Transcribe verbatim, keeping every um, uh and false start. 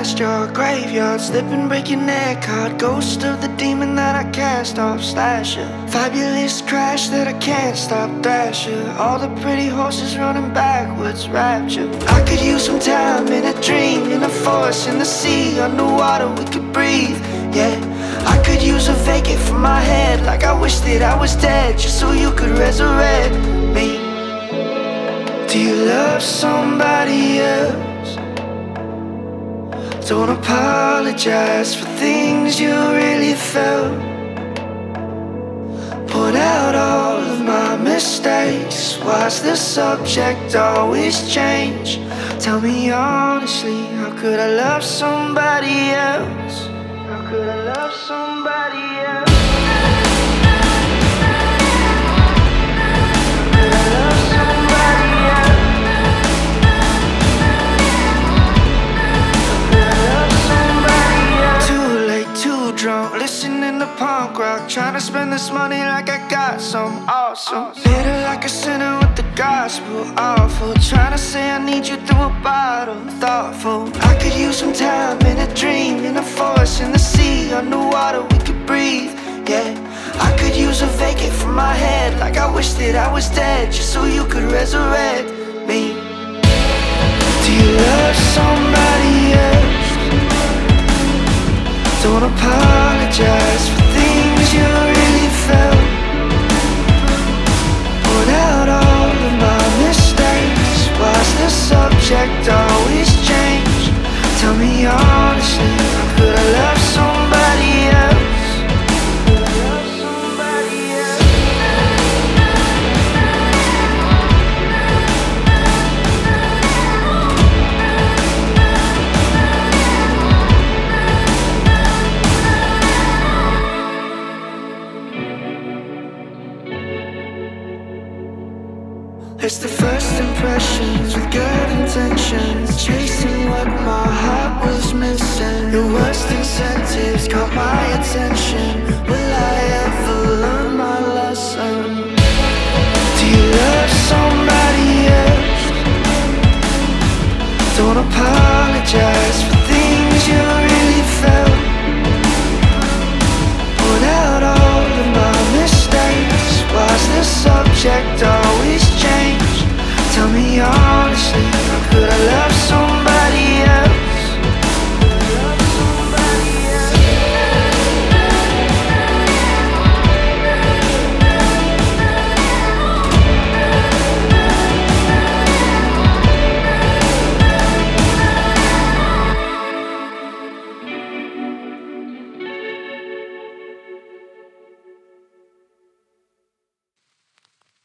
past your graveyard, slipping, breaking their card. Ghost of the demon that I can't stop, slasher. Fabulous crash that I can't stop, thrasher. All the pretty horses running backwards, rapture. I could use some time in a dream, in a forest, in the sea, underwater we could breathe, yeah. I could use a vacate from my head, like I wish that I was dead, just so you could resurrect me. Do you love somebody else? Don't apologize for things you really felt. Point out all of my mistakes. Why's the subject always change? Tell me honestly, how could I love somebody else? How could I love somebody else? Drunk, listening to punk rock, trying to spend this money like I got some awesome. Bitter like a sinner with the gospel, awful. Trying to say I need you through a bottle, thoughtful. I could use some time in a dream, in a forest, in the sea, underwater we could breathe, yeah. I could use a vacate from my head, like I wish that I was dead, just so you could resurrect me. Do you love somebody else? Don't apologize for things you really felt. Point out all of my mistakes. Why's the subject always change? Tell me honestly, how could I love somebody else? Could I love somebody else? It's the first impressions with good intentions, chasing what my heart was missing. Your worst incentives caught my attention. Will I ever learn my lesson? Do you love somebody else? Don't apologize